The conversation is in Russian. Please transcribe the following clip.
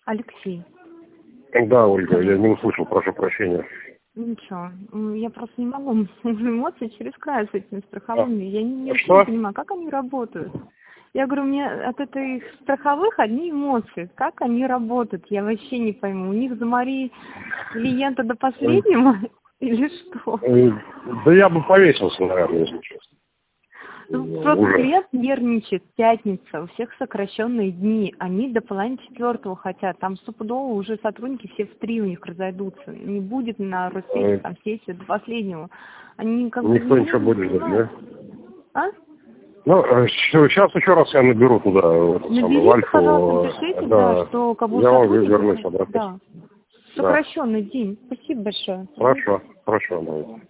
Алексей. Да, Ольга, я не услышал, прошу прощения. Ничего, я просто не могу, уже эмоции через край с этими страховыми. Я не понимаю, как они работают. Я говорю, мне от этой страховых одни эмоции. Как они работают, я вообще не пойму. У них замори клиента до последнего или что? Да я бы повесился, наверное, если честно. Ну, просто клиент нервничает, пятница, у всех сокращенные дни, они до половины четвертого хотят, там стопудово уже сотрудники все в 3 у них разойдутся, не будет на России там сессия до последнего. Они как никто ничего будет ждать, да? А? Ну, сейчас еще раз я наберу туда, Наберите, в Альфу. пожалуйста, напишите, да, что как бы я вам сотрудников, вернусь обратно. да, сокращенный день. Спасибо большое. Хорошо, давайте.